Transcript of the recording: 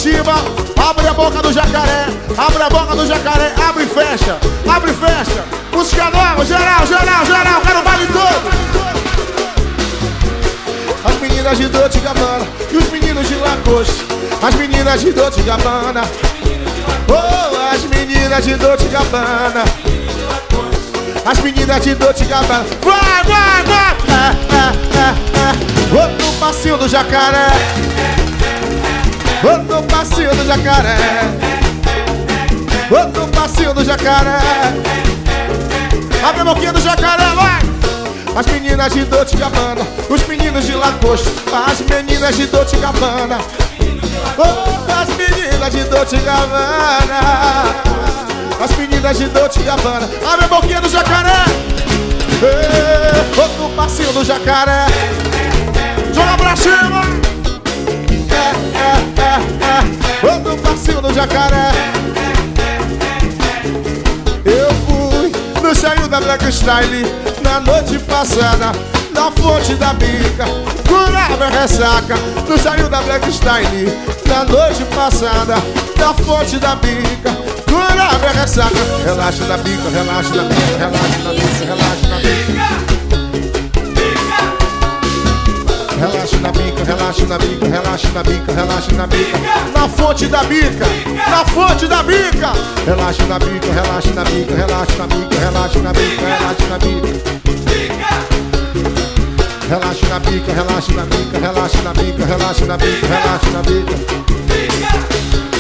cima. Abre a boca do jacaré. Abre a boca do jacaré. Abre e fecha. Abre e fecha. Música nova. Geral, geral, geral. Quero o baile todo. As meninas de Dolce & Gabbana e os meninos de Lacoste. As meninas de Dolce & Gabbana. Oh, as meninas de Dolce & Gabbana. As meninas de Dolce & Gabbana. Vai, vai, vai. Outro passinho do jacaré. Outro passinho do jacaré. Outro passinho do jacaré. Abre a boquinha do jacaré, vai. As meninas de Dolce & Gabbana, os meninos de Lacoste. As meninas de Dolce & Gabbana. Oh, as meninas de Dolce & Gabbana. As meninas de Dolce & Gabbana. Abre a boquinha do jacaré. Outro passinho do jacaré. Joga pra cima. Outro passinho do jacaré. Eu fui no cheio da Black Style na noite passada, na fonte da bica, curava a ressaca. No cheio da Black Style na noite passada, na fonte da bica, curava a ressaca. Relaxa na bica, relaxa na bica, relaxa na bica, relaxa na bica. Relaxa na bica, relaxa na bica, relaxa na bica, relaxa na bica. Na fonte da bica, na fonte da bica. Relaxa na bica, relaxa na bica, relaxa na bica, relaxa na bica, relaxa na bica. Relaxa na bica, relaxa na bica, relaxa na bica, relaxa na bica, relaxa na bica.